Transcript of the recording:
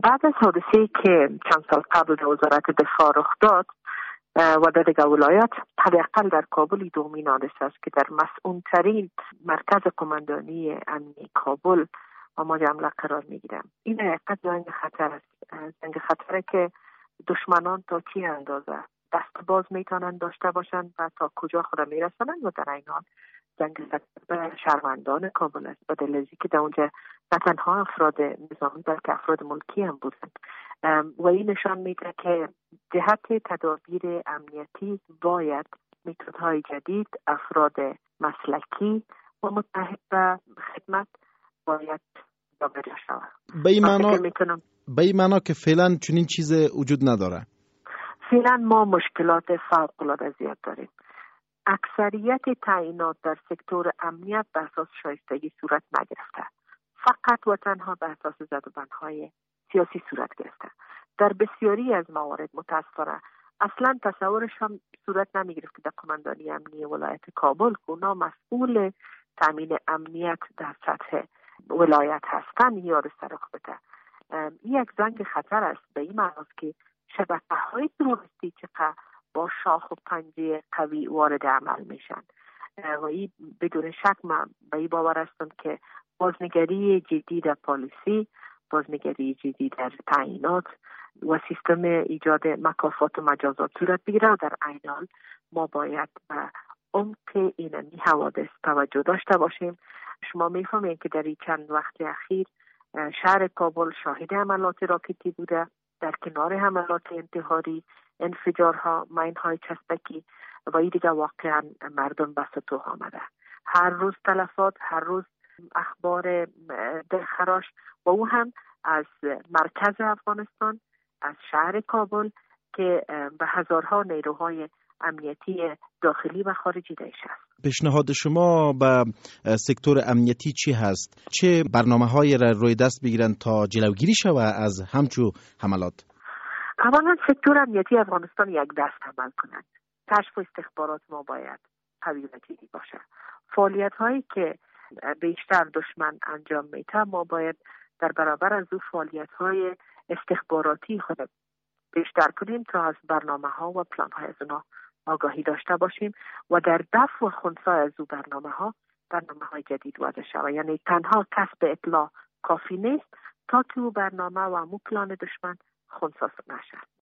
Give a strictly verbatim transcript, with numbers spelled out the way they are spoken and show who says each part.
Speaker 1: بعد از حادثه‌ای که چند سال قبل در وزارت دفاع رخ داد و در دیگر ولایات، حداقل در کابل دومین حادثه است که در مسئول‌ترین مرکز قماندانی امنی کابل و ما جمله قرار میگیرم. این حقیقت جنگ خطر است، جنگ خطره که دشمنان تا چی اندازه دست باز میتونن داشته باشند و تا کجا خود میرسونن و در این حال جنگ خطر شهروندان کابل است، به دلیل که در اونجا نه تنها افراد نظامی بلکه افراد ملکی هم بودند و این نشان میده که جهت تدابیر امنیتی باید متدهای جدید، افراد مسلکی و متحد به خدمت باید جابجا شود.
Speaker 2: به این معنا به این معنا که فعلا چنین چیز وجود نداره.
Speaker 1: فعلا ما مشکلات فوق‌العاده زیاد داریم. اکثریت تعیینات در سکتور امنیت به اساس شایستگی صورت نگرفته، فقط و تنها به اساس زدوبندهای سیاسی صورت گرفته. در بسیاری از موارد متاسفانه اصلا تصورش هم صورت نمیگرفت که در قماندانی امنی ولایت کابل که اونا مسئول تامین امنیت در سطح ولایت هستند یا رسرخ بده. این یک زنگ خطر است، به این معناست که شبکه‌های تروریستی چقدر با شاخ و پنجه قوی وارد عمل میشن و این بدون شک من به این باور هستم که بازنگری جدی در پالیسی، بازنگری جدی در تعیینات و سیستم ایجاد مکافات و مجازات صورت بگیره و در عین حال ما باید به عمق این حوادث توجه داشته باشیم. شما میفهمید که در این چند وقت اخیر شهر کابل شاهد حملات راکتی بوده، در کنار حملات انتحاری، انفجارها، ماین‌های چسبکی و این دیگه واقعا مردم به سطوح آمده. هر روز تلفات، هر روز اخبار دلخراش و او هم از مرکز افغانستان، از شهر کابل که به هزارها نیروهای امنیتی داخلی و خارجی داشته است.
Speaker 2: پیشنهاد شما به سکتور امنیتی چی هست؟ چه برنامه‌هایی را روی دست بگیرن تا جلوگیری شود از همچو حملات؟
Speaker 1: اولا سکتور امنیتی افغانستان یک دست عمل کنند. کشف و استخبارات ما باید قوی و جدی باشه. فعالیت هایی که بیشتر دشمن انجام میده ما باید در برابر از او فعالیت های استخباراتی خود بیشتر کنیم تا از برنامه ها و پلان های از اونا آگاهی داشته باشیم و در دفع و خنثی از او برنامه ها برنامه های جدید وضع شود. یعنی تنها کسب اطلاع کافی نیست تا که او برنامه و مو پلان دشمن خنثی نشه.